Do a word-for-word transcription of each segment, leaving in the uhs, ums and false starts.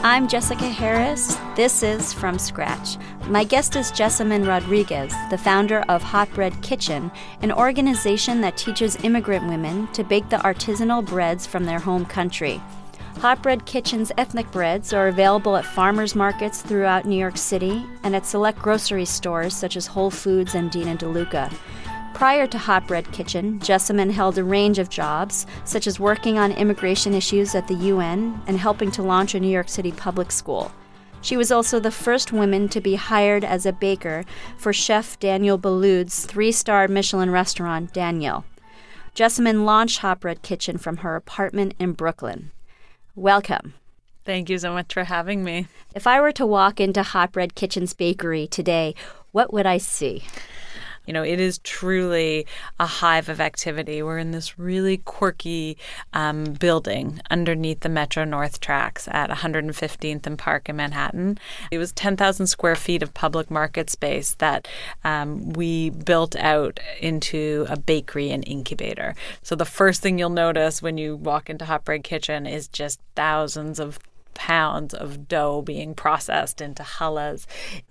I'm Jessica Harris. This is From Scratch. My guest is Jessamyn Rodriguez, the founder of Hot Bread Kitchen, an organization that teaches immigrant women to bake the artisanal breads from their home country. Hot Bread Kitchen's ethnic breads are available at farmers markets throughout New York City and at select grocery stores such as Whole Foods and Dean and DeLuca. Prior to Hot Bread Kitchen, Jessamyn held a range of jobs, such as working on immigration issues at the U N and helping to launch a New York City public school. She was also the first woman to be hired as a baker for Chef Daniel Boulud's three-star Michelin restaurant, Daniel. Jessamyn launched Hot Bread Kitchen from her apartment in Brooklyn. Welcome. Thank you so much for having me. If I were to walk into Hot Bread Kitchen's bakery today, what would I see? You know, it is truly a hive of activity. We're in this really quirky um, building underneath the Metro North tracks at one hundred fifteenth and Park in Manhattan. It was ten thousand square feet of public market space that um, we built out into a bakery and incubator. So the first thing you'll notice when you walk into Hot Bread Kitchen is just thousands of pounds of dough being processed into challahs,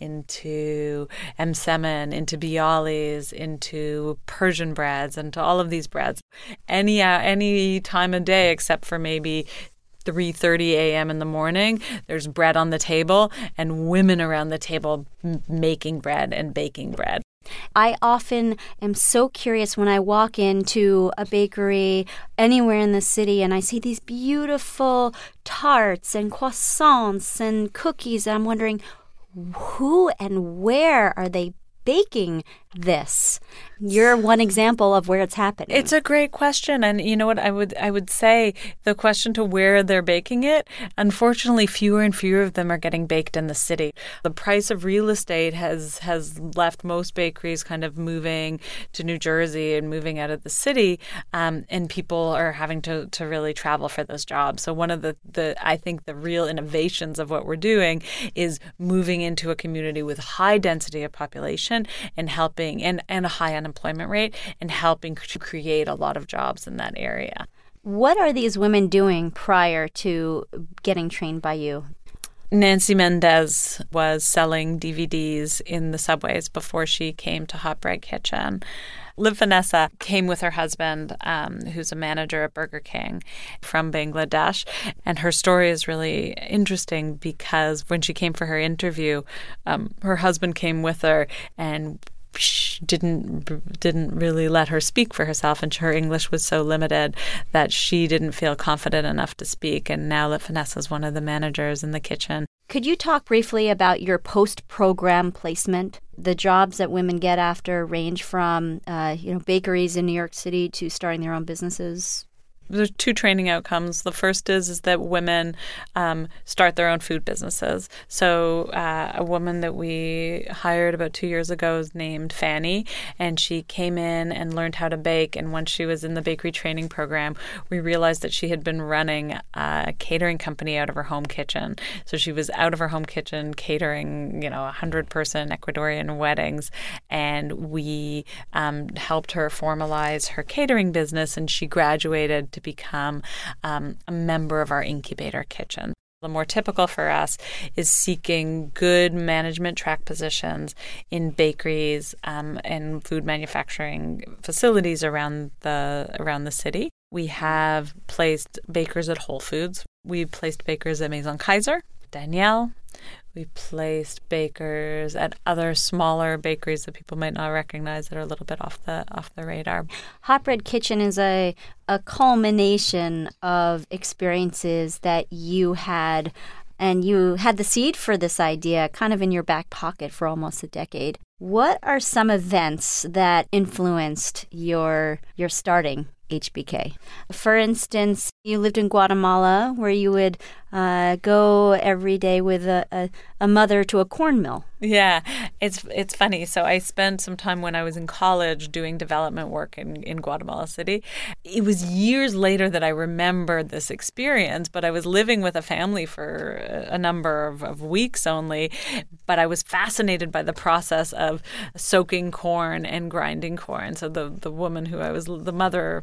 into emsemen, into bialys, into Persian breads, into all of these breads. Any uh, any time of day except for maybe three thirty a.m. in the morning, there's bread on the table and women around the table m- making bread and baking bread. I often am so curious when I walk into a bakery anywhere in the city and I see these beautiful tarts and croissants and cookies. And I'm wondering, who and where are they baking this? You're one example of where it's happening. It's a great question. And you know what I would I would say, the question to where they're baking it, unfortunately, fewer and fewer of them are getting baked in the city. The price of real estate has has left most bakeries kind of moving to New Jersey and moving out of the city, um, and people are having to, to really travel for those jobs. So one of the, the, I think, the real innovations of what we're doing is moving into a community with high density of population and helping, and, and a high unemployment rate, and helping to create a lot of jobs in that area. What are these women doing prior to getting trained by you? Nancy Mendez was selling D V Ds in the subways before she came to Hot Bread Kitchen. Liv Vanessa came with her husband, um, who's a manager at Burger King from Bangladesh. And her story is really interesting because when she came for her interview, um, her husband came with her and she didn't didn't really let her speak for herself, and her English was so limited that she didn't feel confident enough to speak. And now that Vanessa is one of the managers in the kitchen. Could you talk briefly about your post-program placement? The jobs that women get after range from uh, you know bakeries in New York City to starting their own businesses. There's two training outcomes. The first is is that women um, start their own food businesses. So uh, a woman that we hired about two years ago is named Fanny, and she came in and learned how to bake. And once she was in the bakery training program, we realized that she had been running a catering company out of her home kitchen. So she was out of her home kitchen catering, you know, a hundred-person Ecuadorian weddings, and we um, helped her formalize her catering business, and she graduated to become um, a member of our incubator kitchen. The more typical for us is seeking good management track positions in bakeries um, and food manufacturing facilities around the around the city. We have placed bakers at Whole Foods. We've placed bakers at Maison Kaiser, Daniel. We placed bakers at other smaller bakeries that people might not recognize that are a little bit off the off the radar. Hot Bread Kitchen is a a culmination of experiences that you had, and you had the seed for this idea kind of in your back pocket for almost a decade. What are some events that influenced your your starting H B K? For instance, you lived in Guatemala, where you would uh, go every day with a, a, a mother to a corn mill. Yeah, it's it's funny. So I spent some time when I was in college doing development work in, in Guatemala City. It was years later that I remembered this experience, but I was living with a family for a number of, of weeks only. But I was fascinated by the process of soaking corn and grinding corn. So the, the woman who I was, the mother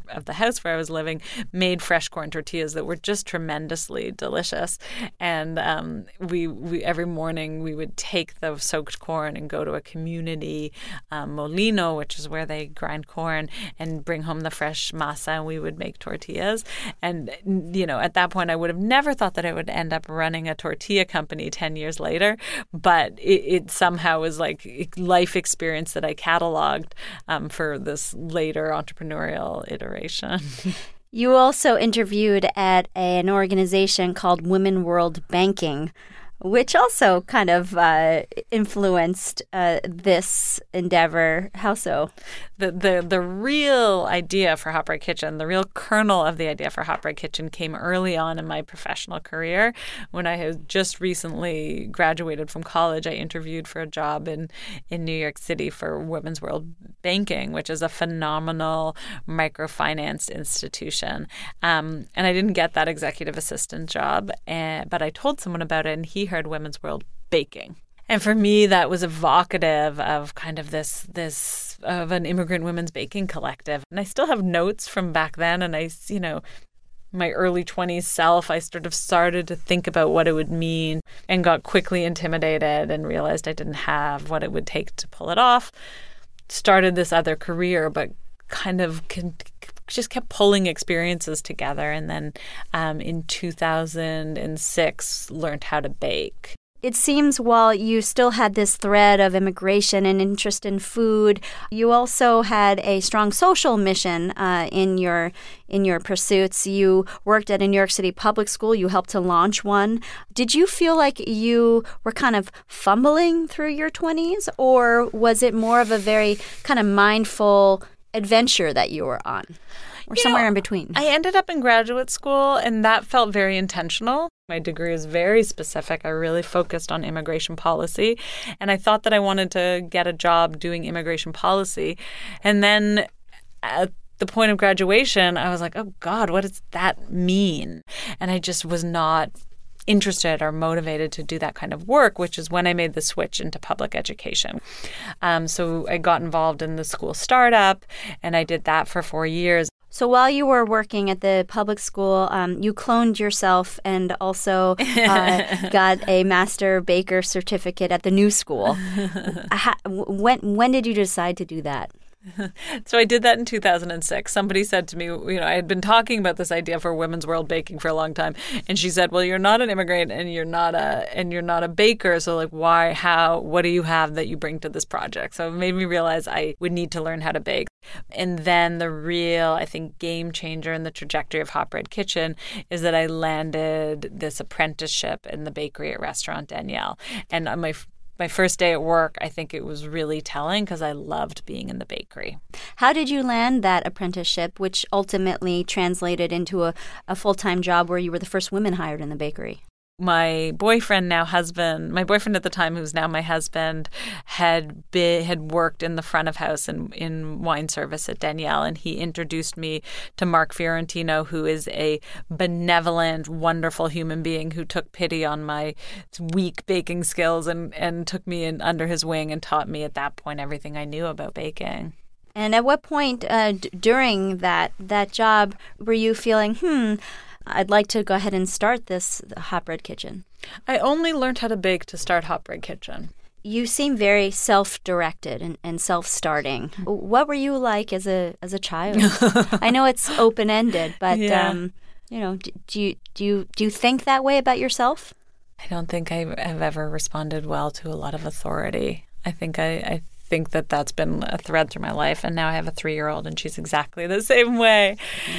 of the house where I was living made fresh corn tortillas that were just tremendously delicious. And um, we, we every morning we would take the soaked corn and go to a community um, molino, which is where they grind corn, and bring home the fresh masa, and we would make tortillas. And, you know, at that point, I would have never thought that I would end up running a tortilla company ten years later, but it, it somehow was like life experience that I cataloged um, for this later entrepreneurial iteration. You also interviewed at an organization called Women World Banking, which also kind of uh, influenced uh, this endeavor. How so? The, the the real idea for Hot Bread Kitchen, the real kernel of the idea for Hot Bread Kitchen came early on in my professional career. When I had just recently graduated from college, I interviewed for a job in, in New York City for Women's World Banking, which is a phenomenal microfinance institution. Um, and I didn't get that executive assistant job, and, but I told someone about it, and he heard Women's World Baking. And for me, that was evocative of kind of this, this of an immigrant women's baking collective. And I still have notes from back then. And I, you know, my early twenties self, I sort of started to think about what it would mean and got quickly intimidated and realized I didn't have what it would take to pull it off. Started this other career, but kind of con- just kept pulling experiences together. And then um, in two thousand six, learned how to bake. It seems while you still had this thread of immigration and interest in food, you also had a strong social mission uh, in your in your pursuits. You worked at a New York City public school. You helped to launch one. Did you feel like you were kind of fumbling through your twenties, or was it more of a very kind of mindful adventure that you were on? Or you somewhere know, in between? I ended up in graduate school, and that felt very intentional. My degree is very specific. I really focused on immigration policy, and I thought that I wanted to get a job doing immigration policy. And then at the point of graduation, I was like, oh, God, what does that mean? And I just was not interested or motivated to do that kind of work, which is when I made the switch into public education. Um, so I got involved in the school startup, and I did that for four years. So while you were working at the public school, um, you cloned yourself and also uh, got a master baker certificate at the new school. How, when when did you decide to do that? So I did that in two thousand six. Somebody said to me, you know, I had been talking about this idea for Women's World Baking for a long time, and she said, "Well, you're not an immigrant, and you're not a and you're not a baker. So, like, why? How? What do you have that you bring to this project?" So it made me realize I would need to learn how to bake. And then the real, I think, game changer in the trajectory of Hot Bread Kitchen is that I landed this apprenticeship in the bakery at Restaurant Danielle, and on my My first day at work, I think it was really telling because I loved being in the bakery. How did you land that apprenticeship, which ultimately translated into a, a full-time job where you were the first woman hired in the bakery? My boyfriend, now husband, my boyfriend at the time, who's now my husband, had been, had worked in the front of house in, in wine service at Danielle, and he introduced me to Mark Fiorentino, who is a benevolent, wonderful human being who took pity on my weak baking skills and, and took me in under his wing and taught me at that point everything I knew about baking. And at what point uh, d- during that that job were you feeling, hmm, I'd like to go ahead and start this Hot Bread Kitchen? I only learned how to bake to start Hot Bread Kitchen. You seem very self-directed and, and self-starting. What were you like as a as a child? I know it's open-ended, but yeah. um, you know, do, do you do you do you think that way about yourself? I don't think I have ever responded well to a lot of authority. I think I, I think that that's been a thread through my life, and now I have a three-year-old, and she's exactly the same way.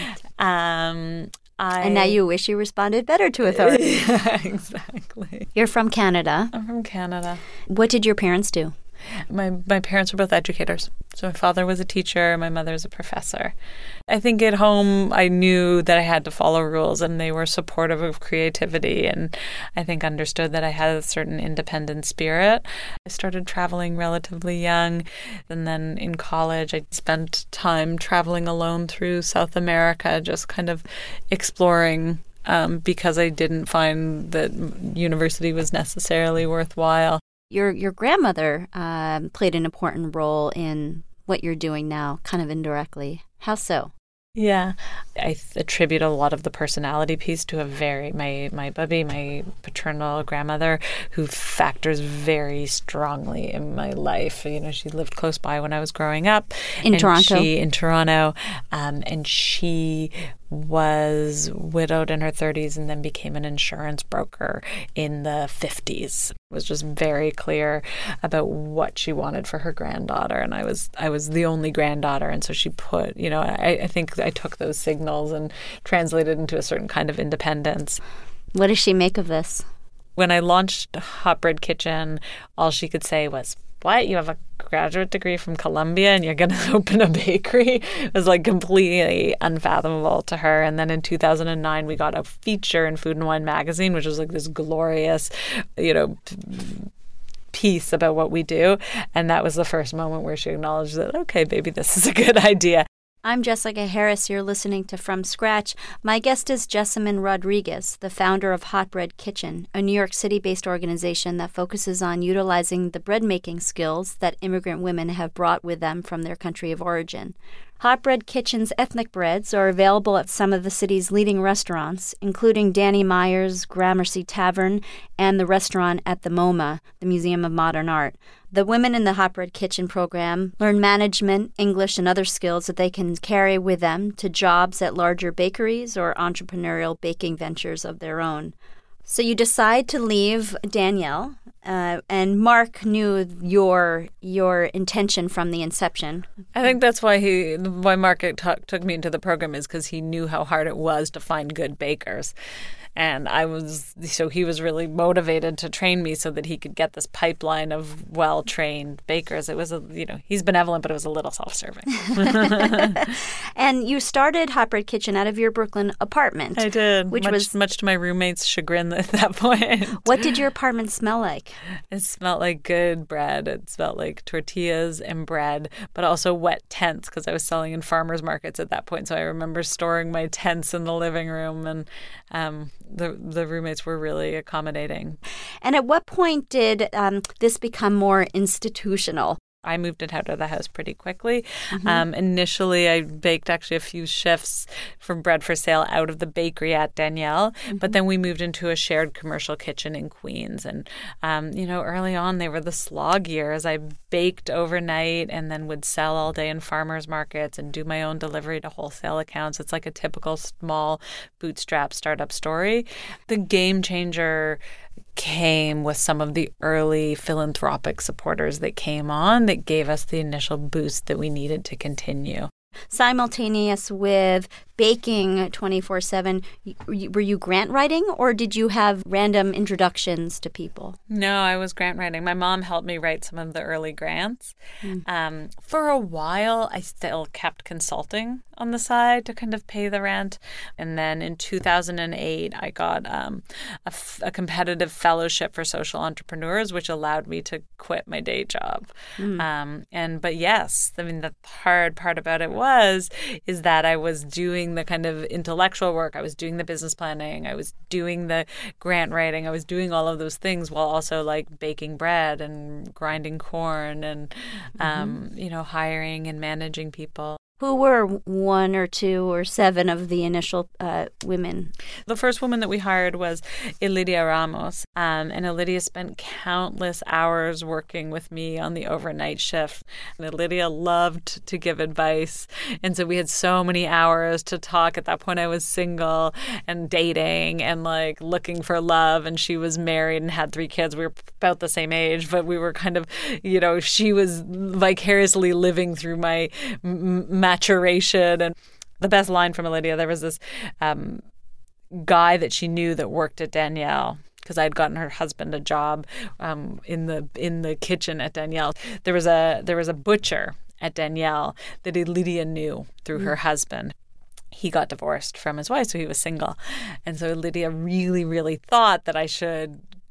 Um, I, and now you wish you responded better to authority. Yeah, exactly. You're from Canada. I'm from Canada. What did your parents do? My my parents were both educators. So my father was a teacher, my mother was a professor. I think at home I knew that I had to follow rules, and they were supportive of creativity, and I think understood that I had a certain independent spirit. I started traveling relatively young, and then in college I spent time traveling alone through South America, just kind of exploring um, because I didn't find that university was necessarily worthwhile. Your your grandmother um, played an important role in what you're doing now, kind of indirectly. How so? Yeah. I th- attribute a lot of the personality piece to a very, my, my bubby, my paternal grandmother, who factors very strongly in my life. You know, she lived close by when I was growing up. In and Toronto? She, in Toronto. Um, and she was widowed in her thirties and then became an insurance broker in the fifties. Was just very clear about what she wanted for her granddaughter. And I was I was the only granddaughter. And so she put, you know, I, I think I took those signals and translated into a certain kind of independence. What does she make of this? When I launched Hot Bread Kitchen, all she could say was, what? You have a graduate degree from Columbia and you're going to open a bakery? It was like completely unfathomable to her. And then in two thousand nine, we got a feature in Food and Wine magazine, which was like this glorious, you know, piece about what we do. And that was the first moment where she acknowledged that, okay, baby, this is a good idea. I'm Jessica Harris. You're listening to From Scratch. My guest is Jessamyn Rodriguez, the founder of Hot Bread Kitchen, a New York City-based organization that focuses on utilizing the bread-making skills that immigrant women have brought with them from their country of origin. Hot Bread Kitchen's ethnic breads are available at some of the city's leading restaurants, including Danny Meyer's Gramercy Tavern and the restaurant at the MoMA, the Museum of Modern Art. The women in the Hot Bread Kitchen program learn management, English, and other skills that they can carry with them to jobs at larger bakeries or entrepreneurial baking ventures of their own. So you decide to leave Danielle, uh, and Mark knew your your intention from the inception. I think that's why he why Mark t- took me into the program, is because he knew how hard it was to find good bakers. And I was, so he was really motivated to train me so that he could get this pipeline of well-trained bakers. It was, a, you know, he's benevolent, but it was a little self-serving. And you started Hot Bread Kitchen out of your Brooklyn apartment. I did, which much, was much to my roommate's chagrin at that point. What did your apartment smell like? It smelled like good bread. It smelled like tortillas and bread, but also wet tents, because I was selling in farmers markets at that point. So I remember storing my tents in the living room, and um, the the roommates were really accommodating. And at what point did um, this become more institutional? I moved it out of the house pretty quickly. Mm-hmm. Um, initially, I baked actually a few shifts for bread for sale out of the bakery at Danielle, mm-hmm. but then we moved into a shared commercial kitchen in Queens. And, um, you know, early on, they were the slog years. I baked overnight and then would sell all day in farmers markets and do my own delivery to wholesale accounts. It's like a typical small bootstrap startup story. The game changer came with some of the early philanthropic supporters that came on that gave us the initial boost that we needed to continue. Simultaneous with baking twenty-four seven, were you grant writing, or did you have random introductions to people? No, I was grant writing. My mom helped me write some of the early grants. Mm. Um, for a while, I still kept consulting on the side to kind of pay the rent. And then in two thousand eight, I got um, a, f- a competitive fellowship for social entrepreneurs, which allowed me to quit my day job. Mm. Um, and but yes, I mean, the hard part about it was is that I was doing the kind of intellectual work. I was doing the business planning. I was doing the grant writing. I was doing all of those things while also like baking bread and grinding corn and, um, mm-hmm. you know, hiring and managing people. Who were one or two or seven of the initial uh, women? The first woman that we hired was Elidia Ramos. Um, and Elidia spent countless hours working with me on the overnight shift. And Elidia loved to give advice. And so we had so many hours to talk. At that point, I was single and dating and like looking for love. And she was married and had three kids. We were about the same age, but we were kind of, you know, she was vicariously living through my m- maturation. And the best line from Elidia, there was this um, guy that she knew that worked at Danielle, because I had gotten her husband a job um, in the in the kitchen at Danielle. There was a there was a butcher at Danielle that Elidia knew through mm. her husband. He got divorced from his wife, so he was single. And so Lydia really, really thought that I should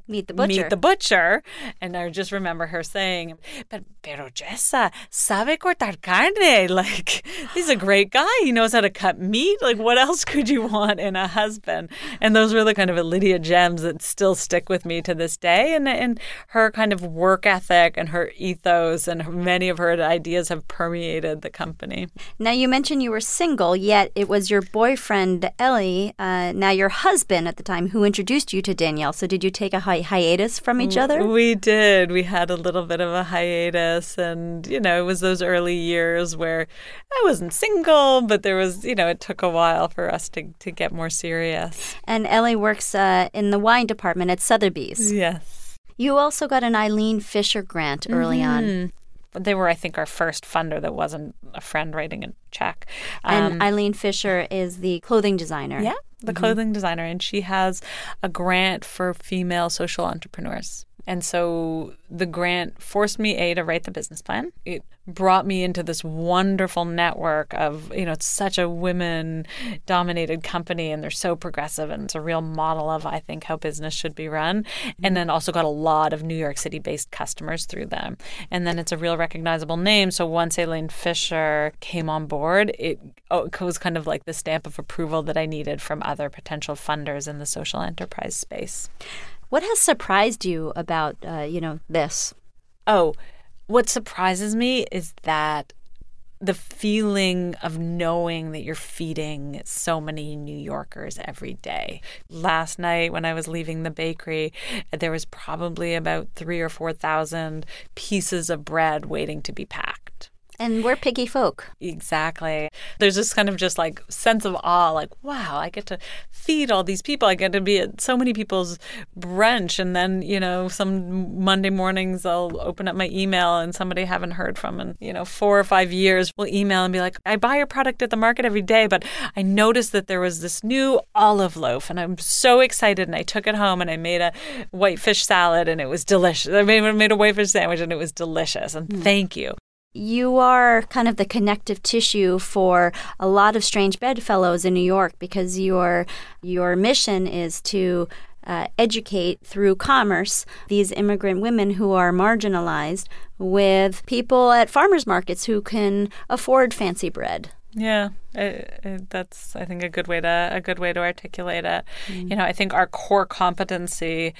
Meet the butcher. Meet the butcher. And I just remember her saying, but, pero Jessa, sabe cortar carne. Like, he's a great guy. He knows how to cut meat. Like, what else could you want in a husband? And those were the kind of Lydia gems that still stick with me to this day. And, and her kind of work ethic and her ethos and her, many of her ideas have permeated the company. Now, you mentioned you were single, yet it was your boyfriend, Ellie, uh, now your husband at the time, who introduced you to Danielle. So did you take a hi- hiatus from each other? We did. We had a little bit of a hiatus. And, you know, it was those early years where I wasn't single, but there was, you know, it took a while for us to, to get more serious. And Ellie works uh, in the wine department at Sotheby's. Yes. You also got an Eileen Fisher grant early mm-hmm. on. They were, I think, our first funder that wasn't a friend writing a check. Um, and Eileen Fisher is the clothing designer. Yeah, the mm-hmm. clothing designer. And she has a grant for female social entrepreneurs. And so the grant forced me, A, to write the business plan. It brought me into this wonderful network of, you know, it's such a women-dominated company and they're so progressive and it's a real model of, I think, how business should be run. Mm-hmm. And then also got a lot of New York City-based customers through them. And then it's a real recognizable name. So once Eileen Fisher came on board, it, it was kind of like the stamp of approval that I needed from other potential funders in the social enterprise space. What has surprised you about, uh, you know, this? Oh, what surprises me is that the feeling of knowing that you're feeding so many New Yorkers every day. Last night when I was leaving the bakery, there was probably about three or four thousand pieces of bread waiting to be packed. And we're picky folk. Exactly. There's this kind of just like sense of awe, like, wow, I get to feed all these people. I get to be at so many people's brunch. And then, you know, some Monday mornings I'll open up my email and somebody I haven't heard from in, you know, four or five years will email and be like, I buy your product at the market every day, but I noticed that there was this new olive loaf and I'm so excited. And I took it home and I made a white fish salad and it was delicious. I made, made a white fish sandwich and it was delicious. And mm. thank you. You are kind of the connective tissue for a lot of Strange Bedfellows in New York because your your mission is to uh, educate through commerce these immigrant women who are marginalized with people at farmers markets who can afford fancy bread. Yeah, it, it, that's I think a good way to a good way to articulate it. Mm. You know, I think our core competency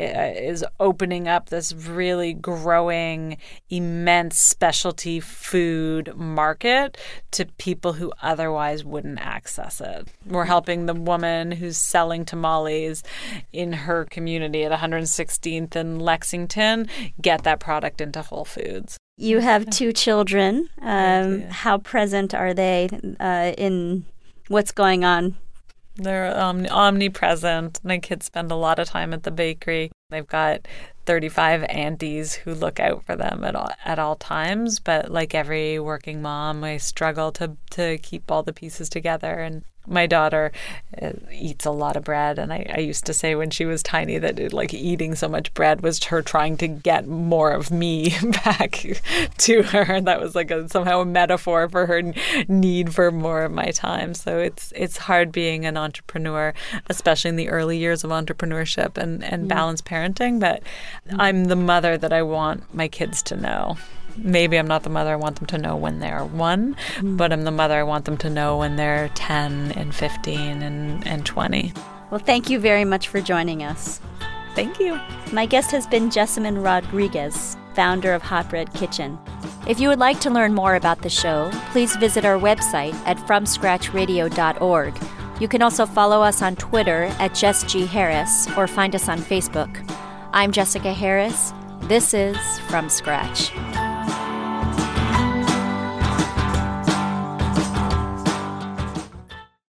is opening up this really growing, immense specialty food market to people who otherwise wouldn't access it. We're helping the woman who's selling tamales in her community at one hundred sixteenth and Lexington get that product into Whole Foods. You have two children. Um, how present are they uh, in what's going on? They're um, omnipresent. My kids spend a lot of time at the bakery. They've got thirty-five aunties who look out for them at all, at all times. But like every working mom, I struggle to, to keep all the pieces together. And my daughter uh, eats a lot of bread. And I, I used to say when she was tiny that it, like eating so much bread was her trying to get more of me back to her. That was like a, somehow a metaphor for her need for more of my time. So it's it's hard being an entrepreneur, especially in the early years of entrepreneurship and, and mm. balanced parenting. But mm. I'm the mother that I want my kids to know. Maybe I'm not the mother I want them to know when they're one, mm. but I'm the mother I want them to know when they're ten and fifteen and, and twenty. Well, thank you very much for joining us. Thank you. My guest has been Jessamyn Rodriguez, founder of Hot Bread Kitchen. If you would like to learn more about the show, please visit our website at from scratch radio dot org. You can also follow us on Twitter at Jess G. Harris or find us on Facebook. I'm Jessica Harris. This is From Scratch.